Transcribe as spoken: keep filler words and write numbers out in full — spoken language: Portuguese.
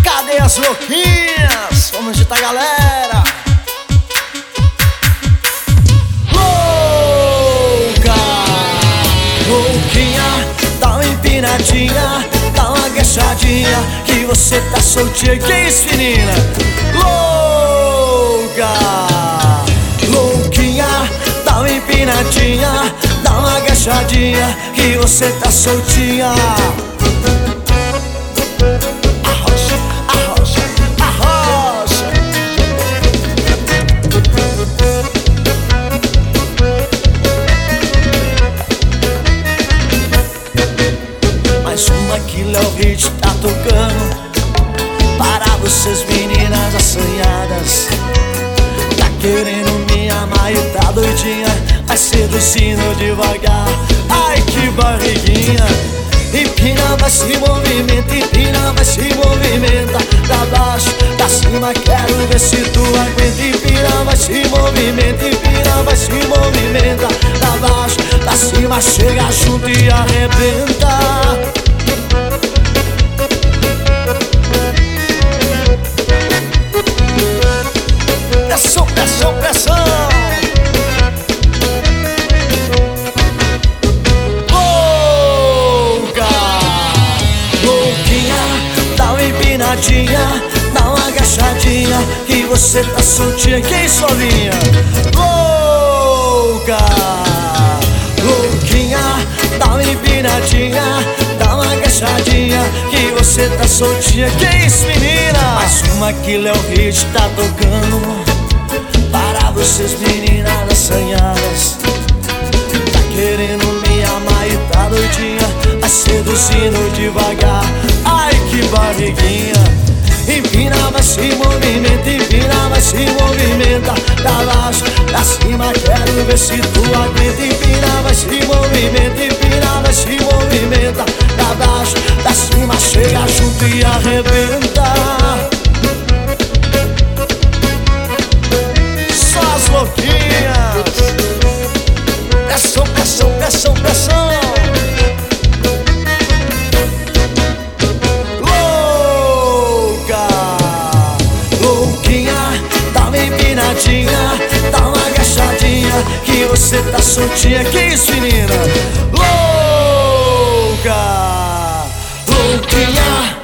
Cadê as louquinhas? Vamos agitar, galera. Louca, louquinha, dá uma empinadinha, dá uma agachadinha, que você tá soltinha. Que isso, menina? Louca, louquinha, dá uma empinadinha, dá uma agachadinha, que você tá soltinha. Arrocha, arrocha, arrocha. Mais uma que Léo Hit tá tocando para vocês, meninas assanhadas. Tá querendo me amar e tá doidinha, vai seduzindo devagar. Ai, que barriguinha. Empina, vai se movimenta, empina, vai se movimenta. Pra baixo, pra cima, quero ver se tu aguenta. Empina, vai se movimenta, empina, vai se movimenta. Pra baixo, pra cima, chega junto e arrebenta. Pressão, pressão, pressão. Louca, louquinha, dá uma empinadinha, dá uma agachadinha, que você tá soltinha. Que isso, Olinha? Louca, louquinha, dá uma empinadinha, dá uma agachadinha, que você tá soltinha. Que isso, menina? Mais uma que Léo Hit tá tocando para vocês, meninas assanhadas. Tá querendo me amar e tá doidinha, vai seduzindo devagar. Ai, que barriguinha. Empina, vai se movimenta, empina, vai se movimenta. Pra baixo, pra cima, quero ver se tu aguenta. Empina, vai se movimenta, empina, vai se movimenta. Pra baixo, pra cima, chega junto e arrebenta. Louquinhas, pressão, pressão, pressão, pressão. Louca, louquinha, dá uma empinadinha, dá uma agachadinha, que você tá soltinha. Que isso, menina? Louca, louquinha,